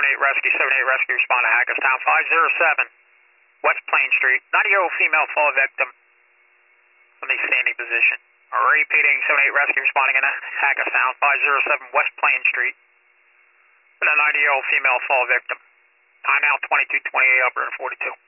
Rescue, 78 Rescue, respond to Hackettstown, 507 West Plain Street. 90-year-old female fall victim from the standing position. Repeating, 78 Rescue, responding in Hackettstown, 507 West Plain Street. For the 90-year-old female fall victim. Timeout 2228, operator 42.